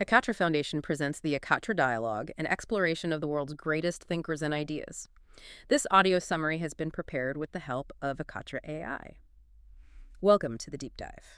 Akatra Foundation presents the Akatra Dialogue, an exploration of the world's greatest thinkers and ideas. This audio summary has been prepared with the help of Akatra AI. Welcome to the deep dive.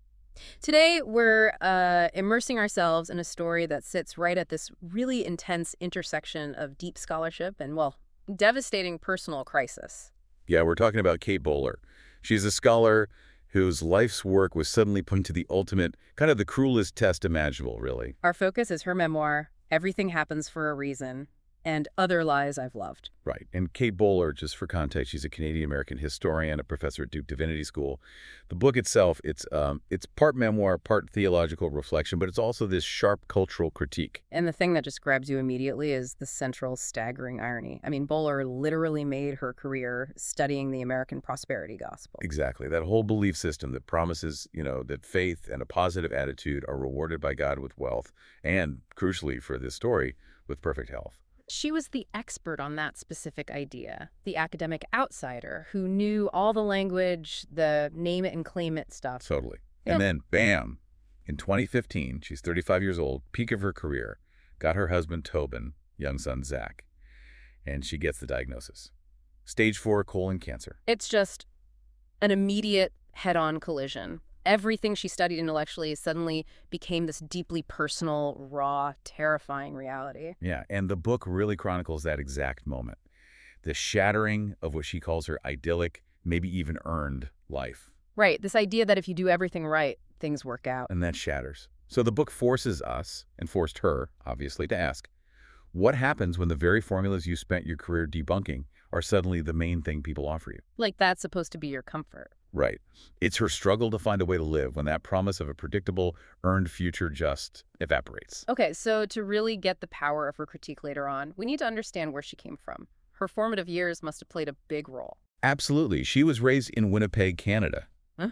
Today, we're immersing ourselves in a story that sits right at this really intense intersection of deep scholarship and, well, devastating personal crisis. Yeah, we're talking about Kate Bowler. She's a scholar whose life's work was suddenly put to the ultimate, kind of the cruelest test imaginable, really. Our focus is her memoir, Everything Happens for a Reason, and Other Lies I've Loved. Right. And Kate Bowler, just for context, she's a Canadian-American historian, a professor at Duke Divinity School. The book itself, it's part memoir, part theological reflection, but it's also this sharp cultural critique. And the thing that just grabs you immediately is the central staggering irony. I mean, Bowler literally made her career studying the American prosperity gospel. Exactly. That whole belief system that promises, that faith and a positive attitude are rewarded by God with wealth and, crucially for this story, with perfect health. She was the expert on that specific idea, the academic outsider who knew all the language, the name it and claim it stuff. Totally. And then, bam, in 2015, she's 35 years old, peak of her career, got her husband Tobin, young son Zach, and she gets the diagnosis. Stage 4 colon cancer. It's just an immediate head-on collision. Everything she studied intellectually suddenly became this deeply personal, raw, terrifying reality. Yeah, and the book really chronicles that exact moment. The shattering of what she calls her idyllic, maybe even earned life. Right, this idea that if you do everything right, things work out. And that shatters. So the book forces us, and forced her, obviously, to ask, what happens when the very formulas you spent your career debunking are suddenly the main thing people offer you? Like that's supposed to be your comfort. Right. It's her struggle to find a way to live when that promise of a predictable, earned future just evaporates. Okay, so to really get the power of her critique later on, we need to understand where she came from. Her formative years must have played a big role. Absolutely. She was raised in Winnipeg, Canada,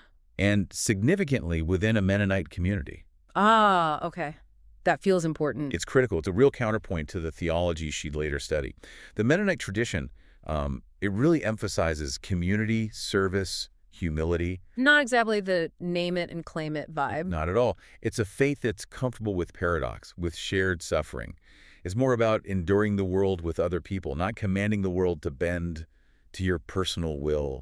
and significantly within a Mennonite community. Ah, okay. That feels important. It's critical. It's a real counterpoint to the theology she'd later study. The Mennonite tradition, it really emphasizes community, service, humility. Not exactly the name it and claim it vibe. Not at all. It's a faith that's comfortable with paradox, with shared suffering. It's more about enduring the world with other people, not commanding the world to bend to your personal will,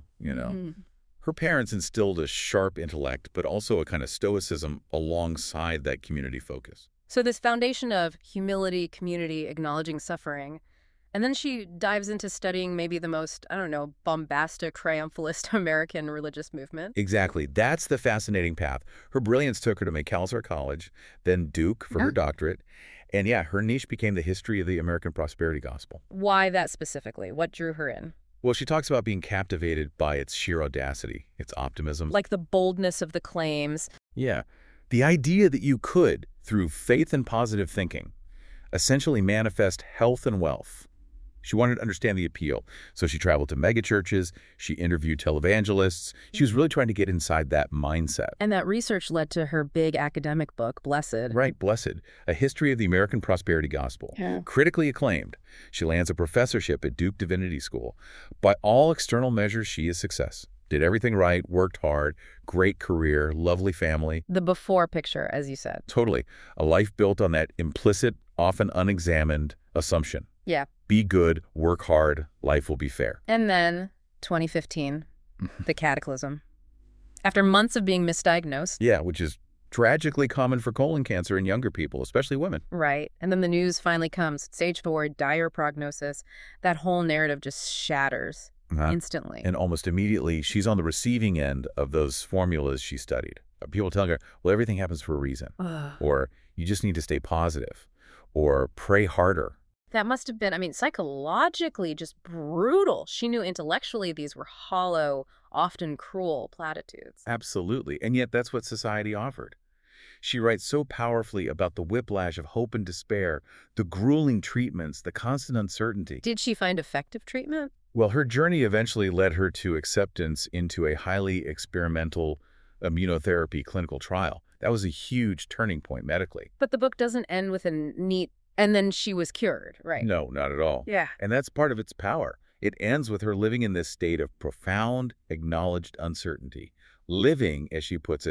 Her parents instilled a sharp intellect, but also a kind of stoicism alongside that community focus. So this foundation of humility, community, acknowledging suffering, and then she dives into studying maybe the most, bombastic, triumphalist American religious movement. Exactly. That's the fascinating path. Her brilliance took her to Macalester College, then Duke for her doctorate. And yeah, her niche became the history of the American prosperity gospel. Why that specifically? What drew her in? Well, she talks about being captivated by its sheer audacity, its optimism. Like the boldness of the claims. Yeah. The idea that you could, through faith and positive thinking, essentially manifest health and wealth. She wanted to understand the appeal, so she traveled to megachurches, she interviewed televangelists. She was really trying to get inside that mindset. And that research led to her big academic book, Blessed. Right, Blessed, A History of the American Prosperity Gospel. Yeah. Critically acclaimed. She lands a professorship at Duke Divinity School. By all external measures, she is success. Did everything right, worked hard, great career, lovely family. The before picture, as you said. Totally. A life built on that implicit, often unexamined assumption. Yeah. Be good, work hard, life will be fair. And then, 2015, the cataclysm. After months of being misdiagnosed. Yeah, which is tragically common for colon cancer in younger people, especially women. Right. And then the news finally comes. Stage 4, dire prognosis. That whole narrative just shatters instantly. And almost immediately, she's on the receiving end of those formulas she studied. People telling her, well, everything happens for a reason. Or you just need to stay positive. Or pray harder. That must have been, psychologically just brutal. She knew intellectually these were hollow, often cruel platitudes. Absolutely. And yet that's what society offered. She writes so powerfully about the whiplash of hope and despair, the grueling treatments, the constant uncertainty. Did she find effective treatment? Well, her journey eventually led her to acceptance into a highly experimental immunotherapy clinical trial. That was a huge turning point medically. But the book doesn't end with a neat, and then she was cured, right? No, not at all. Yeah. And that's part of its power. It ends with her living in this state of profound, acknowledged uncertainty, living, as she puts it,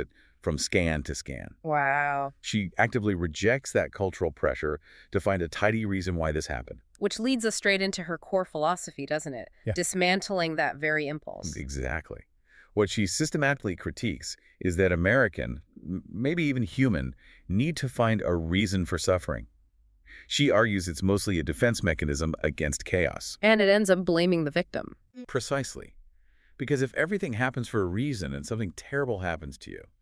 from scan to scan. Wow. She actively rejects that cultural pressure to find a tidy reason why this happened. Which leads us straight into her core philosophy, doesn't it? Yeah. Dismantling that very impulse. Exactly. What she systematically critiques is that American, maybe even human, need to find a reason for suffering. She argues it's mostly a defense mechanism against chaos. And it ends up blaming the victim. Precisely. Because if everything happens for a reason and something terrible happens to you,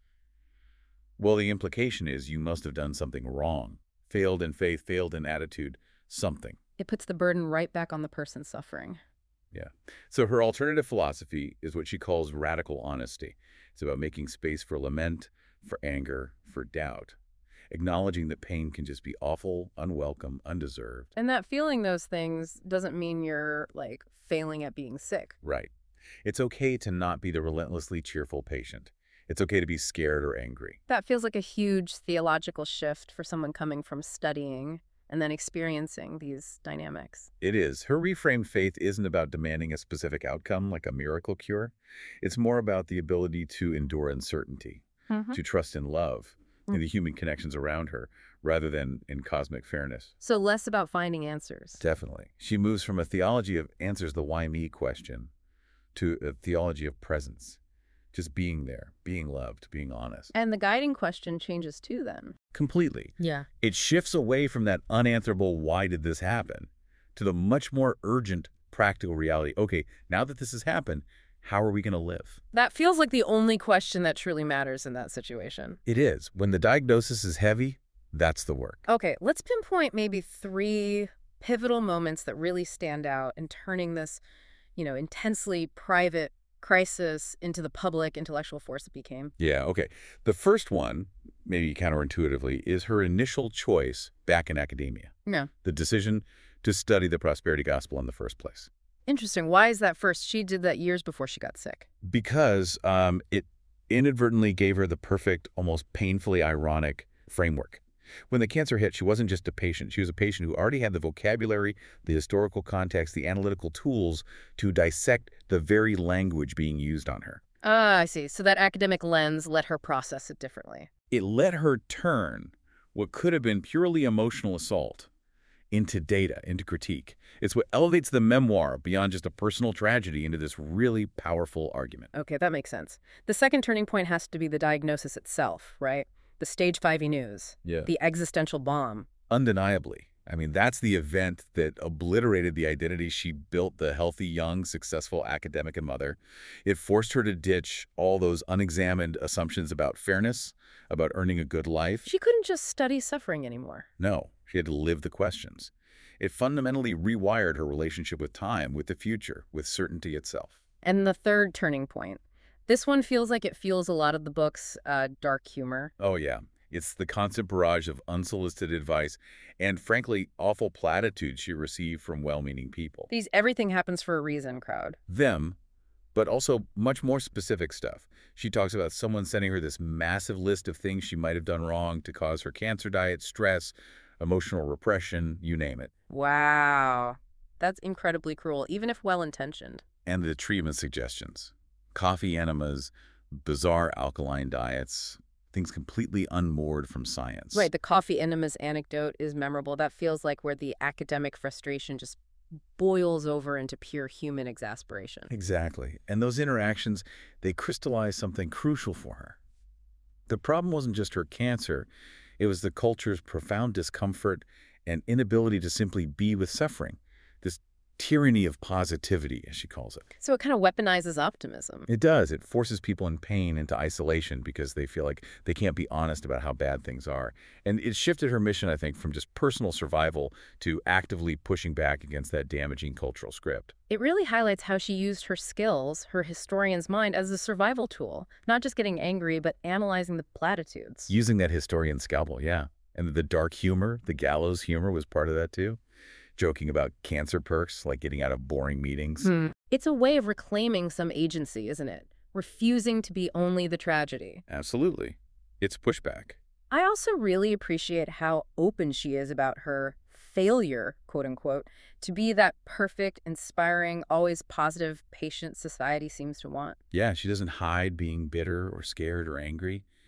well, the implication is you must have done something wrong. Failed in faith, failed in attitude, something. It puts the burden right back on the person suffering. Yeah. So her alternative philosophy is what she calls radical honesty. It's about making space for lament, for anger, for doubt. Acknowledging that pain can just be awful, unwelcome, undeserved. And that feeling those things doesn't mean you're, failing at being sick. Right. It's okay to not be the relentlessly cheerful patient. It's okay to be scared or angry. That feels like a huge theological shift for someone coming from studying and then experiencing these dynamics. It is. Her reframed faith isn't about demanding a specific outcome like a miracle cure. It's more about the ability to endure uncertainty, to trust in love, in the human connections around her, rather than in cosmic fairness. So less about finding answers. Definitely. She moves from a theology of answers the why me question to a theology of presence. Just being there, being loved, being honest. And the guiding question changes too then. Completely. Yeah. It shifts away from that unanswerable why did this happen to the much more urgent practical reality. Okay, now that this has happened, how are we going to live? That feels like the only question that truly matters in that situation. It is. When the diagnosis is heavy, that's the work. Okay, let's pinpoint maybe 3 pivotal moments that really stand out in turning this, intensely private crisis into the public intellectual force it became. Yeah, okay. The first one, maybe counterintuitively, is her initial choice back in academia. Yeah. The decision to study the prosperity gospel in the first place. Interesting. Why is that first? She did that years before she got sick. Because it inadvertently gave her the perfect, almost painfully ironic framework. When the cancer hit, she wasn't just a patient. She was a patient who already had the vocabulary, the historical context, the analytical tools to dissect the very language being used on her. Ah, I see. So that academic lens let her process it differently. It let her turn what could have been purely emotional assault into data, into critique. It's what elevates the memoir beyond just a personal tragedy into this really powerful argument. Okay, that makes sense. The second turning point has to be the diagnosis itself, right? The stage 5 news. Yeah. The existential bomb. Undeniably. I mean, that's the event that obliterated the identity she built, the healthy, young, successful academic and mother. It forced her to ditch all those unexamined assumptions about fairness, about earning a good life. She couldn't just study suffering anymore. No, she had to live the questions. It fundamentally rewired her relationship with time, with the future, with certainty itself. And the third turning point. This one feels like it fuels a lot of the book's dark humor. Oh, yeah. It's the constant barrage of unsolicited advice and, frankly, awful platitudes she received from well-meaning people. These everything happens for a reason crowd. Them, but also much more specific stuff. She talks about someone sending her this massive list of things she might have done wrong to cause her cancer diet, stress, emotional repression, you name it. Wow. That's incredibly cruel, even if well-intentioned. And the treatment suggestions. Coffee enemas, bizarre alkaline diets, things completely unmoored from science. Right, the coffee enemas anecdote is memorable. That feels like where the academic frustration just boils over into pure human exasperation. Exactly. And those interactions, they crystallize something crucial for her. The problem wasn't just her cancer. It was the culture's profound discomfort and inability to simply be with suffering. This tyranny of positivity, as she calls it. So it kind of weaponizes optimism. It does. It forces people in pain into isolation because they feel like they can't be honest about how bad things are. And it shifted her mission, I think, from just personal survival to actively pushing back against that damaging cultural script. It really highlights how she used her skills, her historian's mind, as a survival tool, not just getting angry, but analyzing the platitudes. Using that historian scalpel, yeah. And the dark humor, the gallows humor was part of that too. Joking about cancer perks, like getting out of boring meetings. It's a way of reclaiming some agency, isn't it? Refusing to be only the tragedy. Absolutely. It's pushback. I also really appreciate how open she is about her failure, quote unquote, to be that perfect, inspiring, always positive patient society seems to want. Yeah, she doesn't hide being bitter or scared or angry.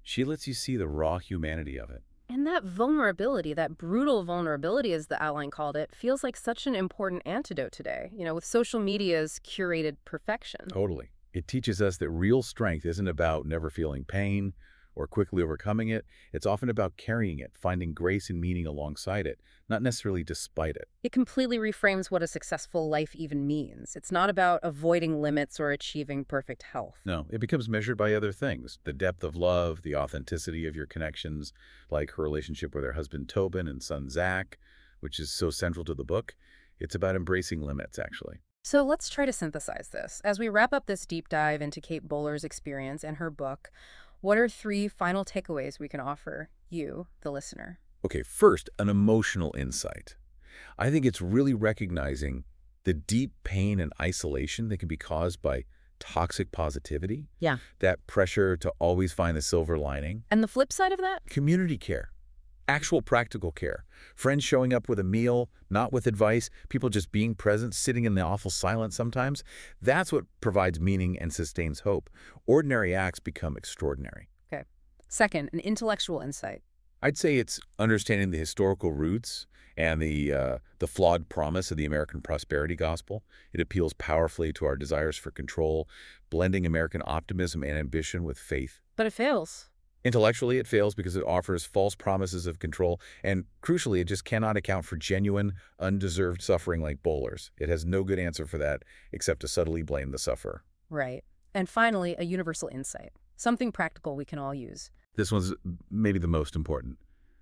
She lets you see the raw humanity of it. And that vulnerability, that brutal vulnerability, as the outline called it, feels like such an important antidote today, with social media's curated perfection. Totally. It teaches us that real strength isn't about never feeling pain or quickly overcoming it. It's often about carrying it, finding grace and meaning alongside it, not necessarily despite it. It completely reframes what a successful life even means. It's not about avoiding limits or achieving perfect health. No, it becomes measured by other things. The depth of love, the authenticity of your connections, like her relationship with her husband Tobin and son Zach, which is so central to the book. It's about embracing limits, actually. So let's try to synthesize this. As we wrap up this deep dive into Kate Bowler's experience and her book, what are 3 final takeaways we can offer you, the listener? Okay, first, an emotional insight. I think it's really recognizing the deep pain and isolation that can be caused by toxic positivity, Yeah. that pressure to always find the silver lining. And the flip side of that? Community care, actual practical care, friends showing up with a meal, not with advice, people just being present, sitting in the awful silence sometimes. That's what provides meaning and sustains hope. Ordinary acts become extraordinary. Okay. Second, an intellectual insight. I'd say it's understanding the historical roots and the flawed promise of the American prosperity gospel. It appeals powerfully to our desires for control, blending American optimism and ambition with faith. But it fails. Intellectually, it fails because it offers false promises of control, and crucially, it just cannot account for genuine, undeserved suffering like Bowler's. It has no good answer for that except to subtly blame the sufferer. Right. And finally, a universal insight. Something practical we can all use. This one's maybe the most important.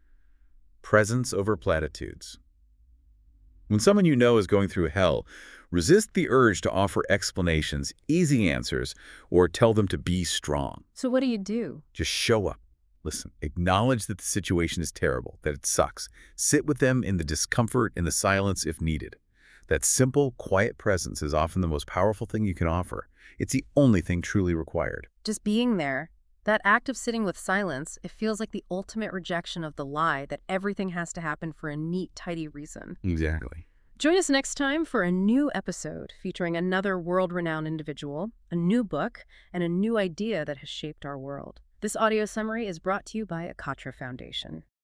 Presence over platitudes. When someone you know is going through hell, resist the urge to offer explanations, easy answers, or tell them to be strong. So what do you do? Just show up. Listen, acknowledge that the situation is terrible, that it sucks. Sit with them in the discomfort, in the silence if needed. That simple, quiet presence is often the most powerful thing you can offer. It's the only thing truly required. Just being there. That act of sitting with silence, it feels like the ultimate rejection of the lie that everything has to happen for a neat, tidy reason. Exactly. Join us next time for a new episode featuring another world-renowned individual, a new book, and a new idea that has shaped our world. This audio summary is brought to you by Akatra Foundation.